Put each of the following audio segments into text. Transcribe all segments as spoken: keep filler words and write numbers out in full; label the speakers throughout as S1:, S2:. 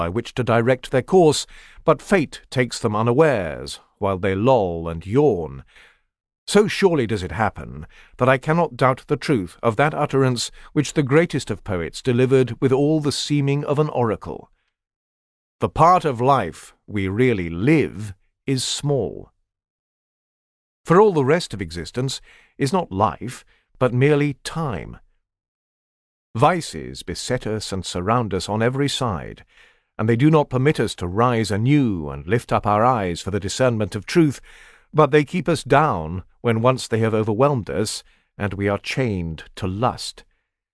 S1: by which to direct their course, but fate takes them unawares, while they loll and yawn. So surely does it happen, that I cannot doubt the truth of that utterance which the greatest of poets delivered with all the seeming of an oracle. The part of life we really live is small. For all the rest of existence is not life, but merely time. Vices beset us and surround us on every side, and they do not permit us to rise anew and lift up our eyes for the discernment of truth, but they keep us down when once they have overwhelmed us, and we are chained to lust.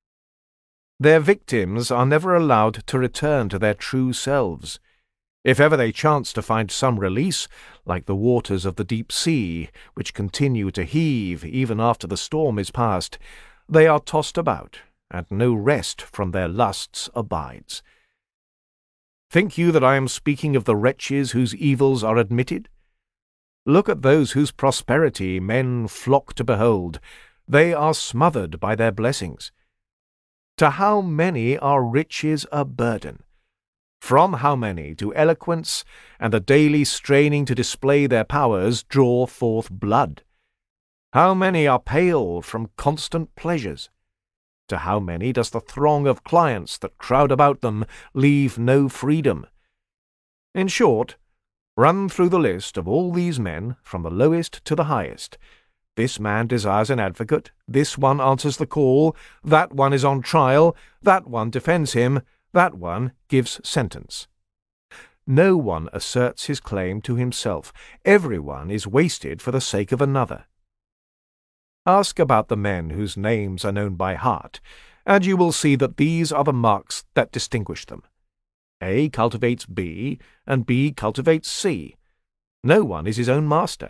S1: Their victims are never allowed to return to their true selves. If ever they chance to find some release, like the waters of the deep sea, which continue to heave even after the storm is past, they are tossed about, and no rest from their lusts abides. Think you that I am speaking of the wretches whose evils are admitted? Look at those whose prosperity men flock to behold. They are smothered by their blessings. To how many are riches a burden? From how many do eloquence and the daily straining to display their powers draw forth blood? How many are pale from constant pleasures? To how many does the throng of clients that crowd about them leave no freedom? In short, run through the list of all these men, from the lowest to the highest. This man desires an advocate, this one answers the call, that one is on trial, that one defends him, that one gives sentence. No one asserts his claim to himself. Every one is wasted for the sake of another. Ask about the men whose names are known by heart, and you will see that these are the marks that distinguish them. A cultivates B, and B cultivates C. No one is his own master.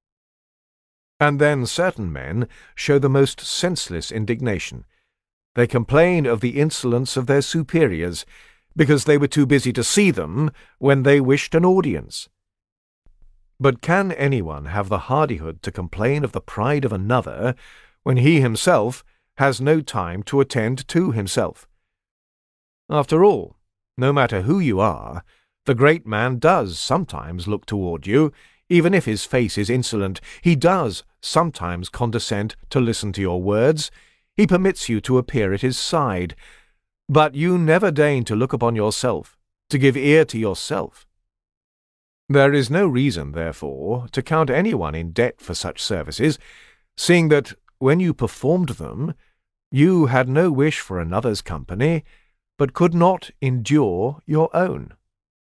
S1: And then certain men show the most senseless indignation. They complain of the insolence of their superiors, because they were too busy to see them when they wished an audience. But can anyone have the hardihood to complain of the pride of another, when he himself has no time to attend to himself? After all, no matter who you are, the great man does sometimes look toward you, even if his face is insolent. He does sometimes condescend to listen to your words. He permits you to appear at his side. But you never deign to look upon yourself, to give ear to yourself. There is no reason, therefore, to count anyone in debt for such services, seeing that, when you performed them, you had no wish for another's company, but could not endure your own.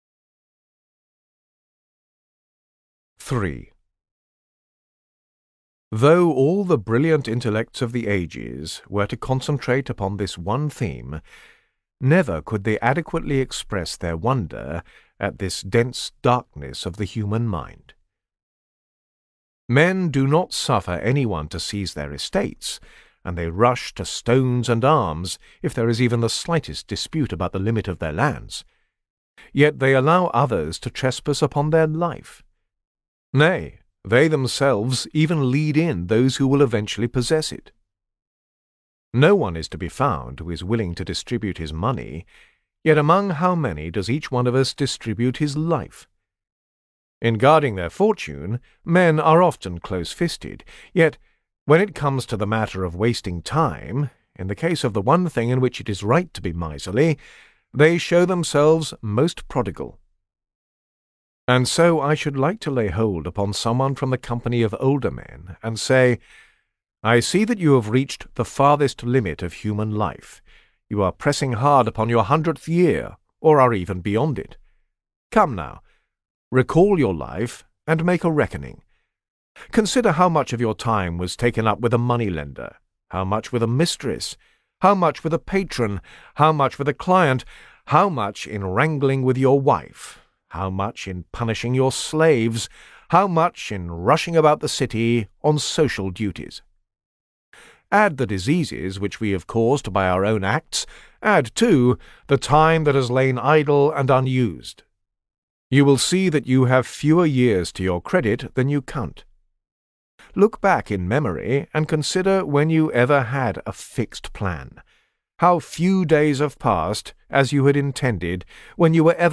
S1: three. Though all the brilliant intellects of the ages were to concentrate upon this one theme, never could they adequately express their wonder at this dense darkness of the human mind. Men do not suffer anyone to seize their estates, and they rush to stones and arms if there is even the slightest dispute about the limit of their lands. Yet they allow others to trespass upon their life. Nay, they themselves even lead in those who will eventually possess it. No one is to be found who is willing to distribute his money, yet among how many does each one of us distribute his life? In guarding their fortune, men are often close-fisted, yet when it comes to the matter of wasting time, in the case of the one thing in which it is right to be miserly, they show themselves most prodigal. And so I should like to lay hold upon someone from the company of older men, and say, I see that you have reached the farthest limit of human life. You are pressing hard upon your hundredth year, or are even beyond it. Come now, recall your life, and make a reckoning. Consider how much of your time was taken up with a money-lender, how much with a mistress, how much with a patron, how much with a client, how much in wrangling with your wife, how much in punishing your slaves, how much in rushing about the city on social duties. Add the diseases which we have caused by our own acts, add, too, the time that has lain idle and unused. You will see that you have fewer years to your credit than you count. Look back in memory and consider when you ever had a fixed plan. How few days have passed, as you had intended, when you were ever